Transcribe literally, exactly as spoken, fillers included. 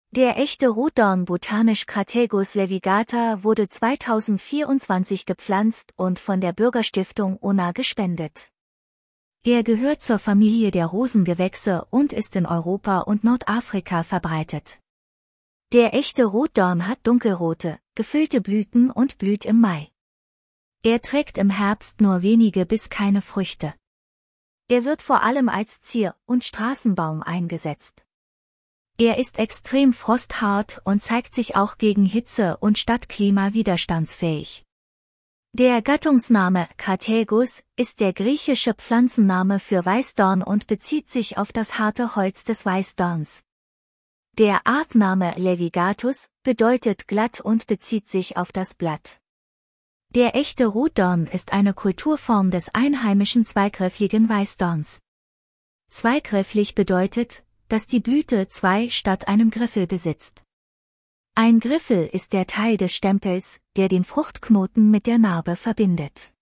Der echte Rotdorn botanisch Crataegus levigata wurde zweitausendvierundzwanzig gepflanzt und von der Bürgerstiftung Ona gespendet. Er gehört zur Familie der Rosengewächse und ist in Europa und Nordafrika verbreitet. Der echte Rotdorn hat dunkelrote, gefüllte Blüten und blüht im Mai. Er trägt im Herbst nur wenige bis keine Früchte. Er wird vor allem als Zier- und Straßenbaum eingesetzt. Er ist extrem frosthart und zeigt sich auch gegen Hitze und Stadtklima widerstandsfähig. Der Gattungsname Crataegus ist der griechische Pflanzenname für Weißdorn und bezieht sich auf das harte Holz des Weißdorns. Der Artname levigatus bedeutet glatt und bezieht sich auf das Blatt. Der echte Rotdorn ist eine Kulturform des einheimischen zweigriffligen Weißdorns. Zweigrifflig bedeutet, dass die Blüte zwei statt einem Griffel besitzt. Ein Griffel ist der Teil des Stempels, der den Fruchtknoten mit der Narbe verbindet.